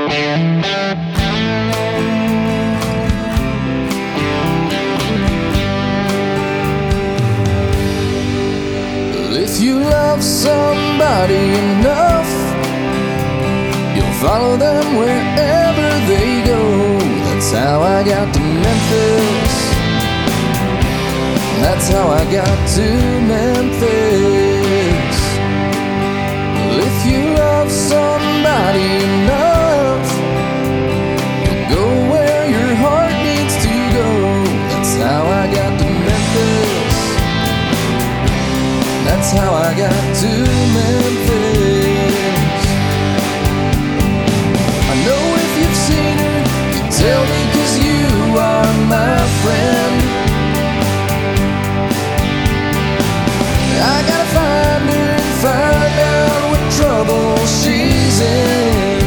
If you love somebody enough, you'll follow them wherever they go. That's how I got to Memphis. That's how I got to Memphis. If you love somebody enough, you'll go where your heart needs to go. That's how I got to Memphis. That's how I got to Memphis. I know if you've seen her, you tell me 'cause you are my friend. I gotta find her and find out what trouble she's in.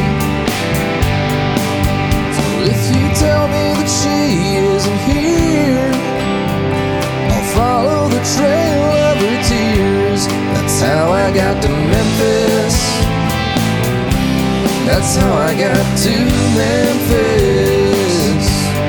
So if you tell me that she isn't here, I'll follow the trail of her tears. That's how I got to Memphis. That's how I got to Memphis.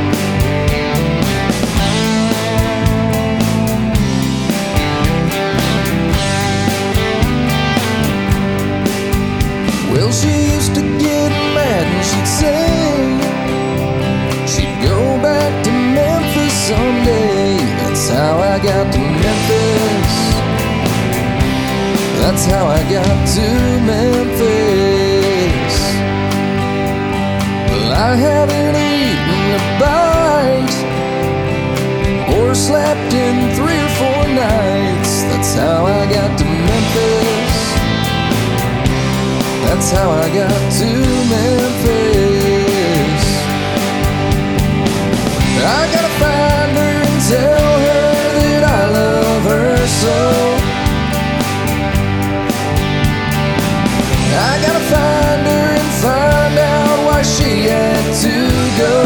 Well, she used to get mad and she'd say she'd go back to Memphis someday. That's how I got to Memphis. That's how I got to Memphis. Well, I haven't eaten a bite or slept in 3 or 4 nights. That's how I got to Memphis. That's how I got to Memphis. I gotta find her and tell her that I love her so. I gotta find her and find out why she had to go.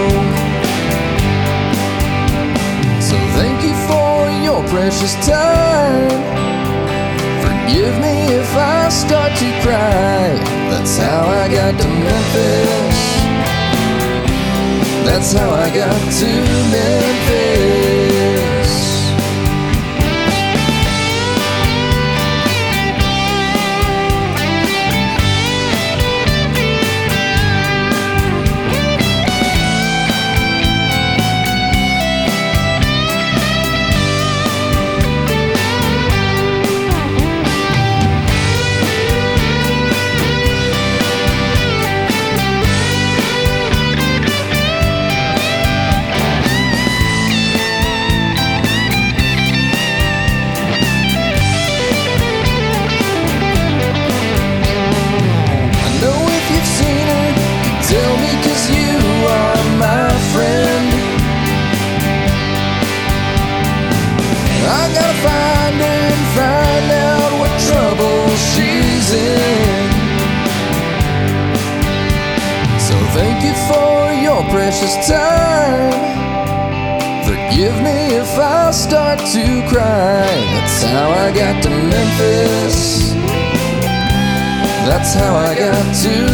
So thank you for your precious time. Forgive me if I start to cry. That's how I got to Memphis. That's how I got to Memphis. I gotta find her and find out what trouble she's in. So thank you for your precious time. Forgive me if I start to cry. That's how I got to Memphis. That's how I got to